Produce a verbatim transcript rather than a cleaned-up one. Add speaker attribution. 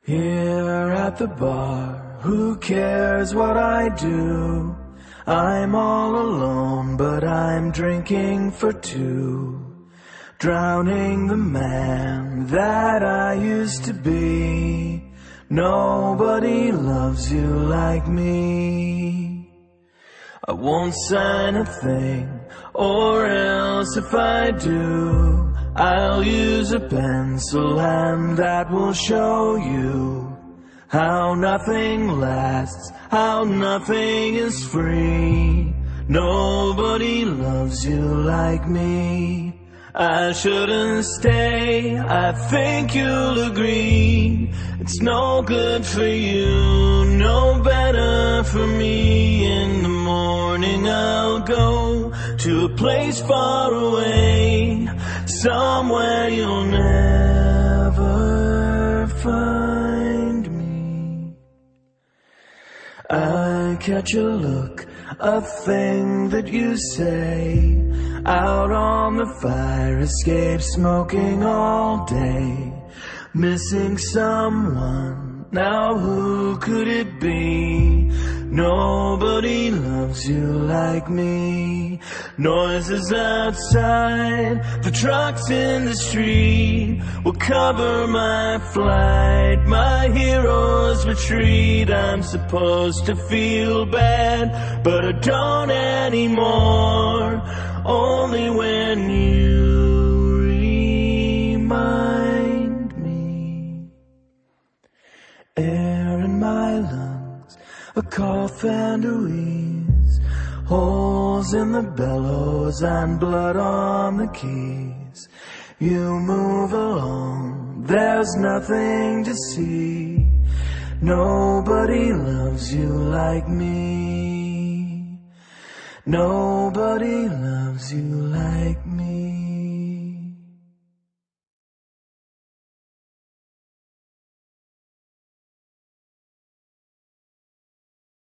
Speaker 1: Here at the bar, who cares what I do? I'm all alone, but I'm drinking for two, drowning the man that I used to be. Nobody loves you like me. I won't sign a thing, or else if I do, I'll use a pencil and that will show you how nothing lasts, how nothing is free. Nobody loves you like me. I shouldn't stay, I think you'll agree. It's no good for you, no better for me. In the morning I'll go to a place far away, somewhere you'll never find me. I catch a look, a thing that you say, out on the fire escape, smoking all day, missing someone. Now who could it be? Nobody loves you like me. Noises outside, the trucks in the street will cover my flight, my hero's retreat. I'm supposed to feel bad, but I don't anymore. Only when you remind me. Air in my lungs, a cough and a wheeze, holes in the bellows and blood on the keys. You move along, there's nothing to see. Nobody loves you like me. Nobody loves you like me.